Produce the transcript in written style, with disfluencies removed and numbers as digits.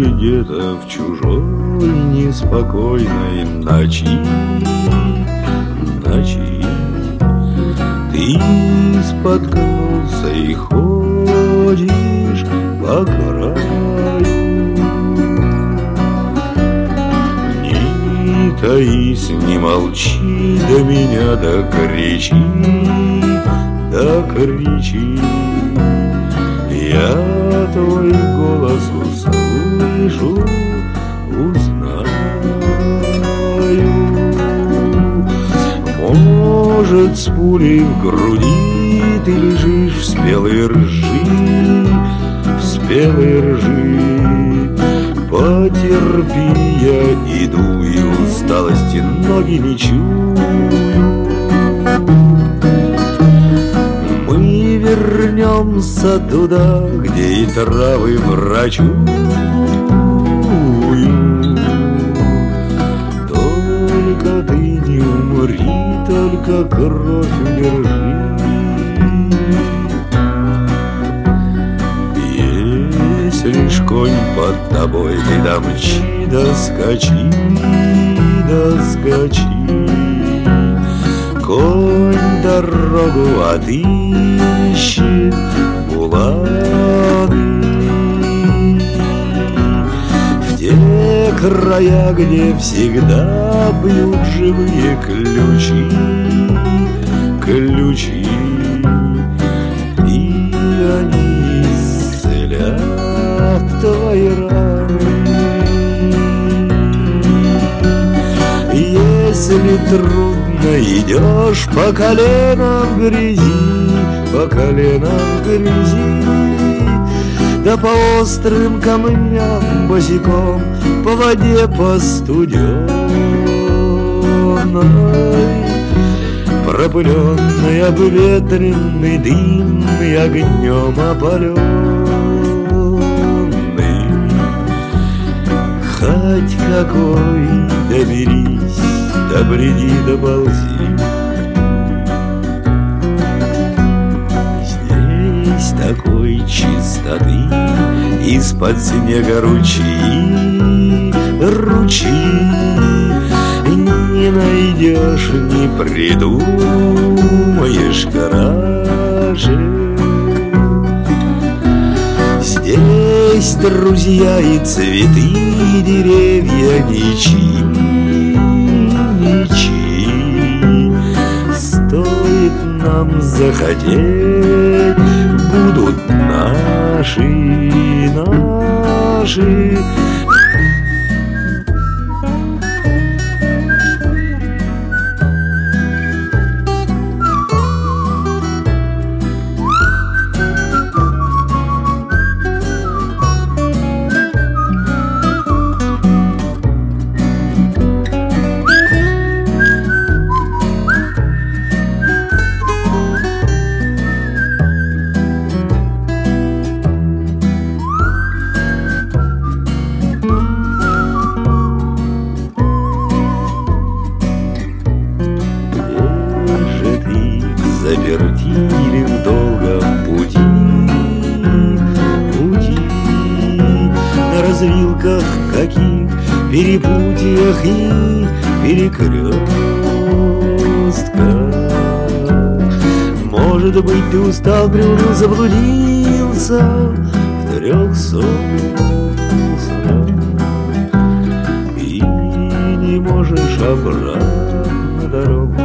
где-то в чужой неспокойной ночи, ты споткнулся и ходишь по краю. Не таись, не молчи, до меня докричи, докричи. Я твой голос услышу, узнаю. Может, с пулей в груди ты лежишь в спелой ржи, в спелой ржи. Потерпи, я иду, и усталости ноги не чую. Мы вернемся туда, где и травы врачуют. Только ты не умри, только кровь держи. Если ж конь под тобой, ты домчи, доскочи, доскочи. Конь дорогу отыщет, буланы, в те края, где всегда бьют живые ключи, ключи. И они исцелят твои раны. Если трудно идешь по коленам в грязи, по коленам в грязи, да по острым камням босиком, по воде по студеной, пропыленный, обветренный, дымный, огнем опаленный. Хоть какой доберись, добреди, доползи. Здесь такой чистоты, из-под снега ручьи, ручьи. Не найдешь, не придумаешь гаражи. Здесь друзья и цветы, и деревья ничьи, ничьи. Стоит нам захотеть, будут наши, наши. Завертили в долгом пути, пути, на развилках каких, перепутьях и перекрестках. Может быть, ты устал, приуныл, заблудился в 300 снах и не можешь обратно дорогу